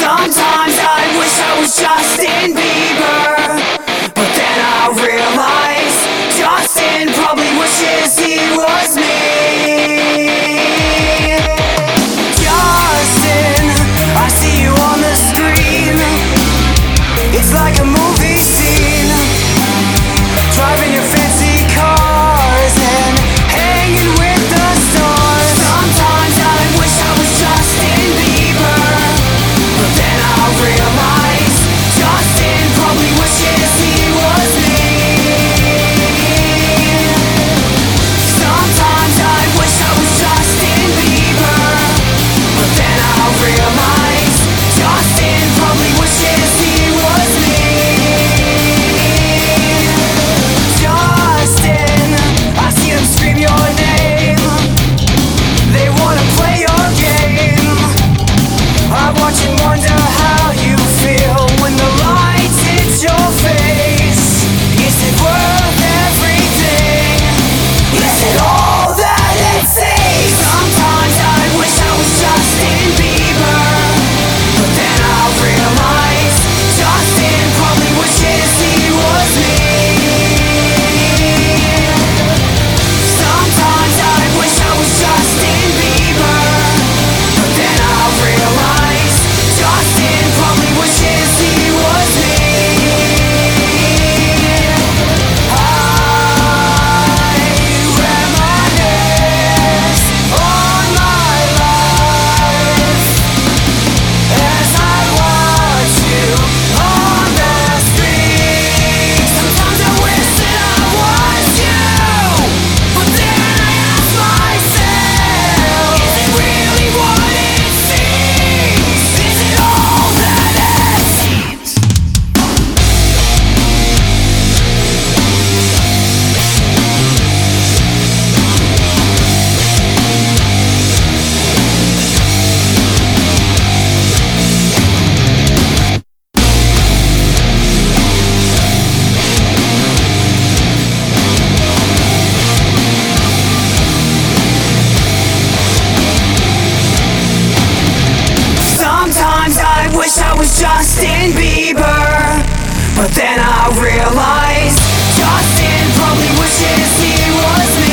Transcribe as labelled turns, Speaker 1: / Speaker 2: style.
Speaker 1: Sometimes I wish I was Justin Bieber, but then I realize Justin probably wishes he was me. Justin, I see you on the screen. It's like a movie scene, driving your fancy cars and hanging with the stars. Sometimes I wish I was Justin Bieber, but then I realize Justin probably wishes he was me. Sometimes I wish I was Justin Bieber, but then I realize Justin probably wishes he was me. Justin, I see them scream your name. They wanna play your game. I watch and wonder how you feel when the lights hit your face. Is it worth everything? Is it all that it takes? Sometimes I wish I was Justin Bieber, but then I realize Justin probably wishes he was me. Sometimes I wish I was Justin Bieber, but then I realize Justin probably wishes he was me. I reminisce on my life as I watch you on the screen. Sometimes I wish that I was you, but then I ask myself, is it really what it seems? Is it all that it seems? Sometimes I wish I was Justin Bieber, but then I realize Justin probably wishes he was me.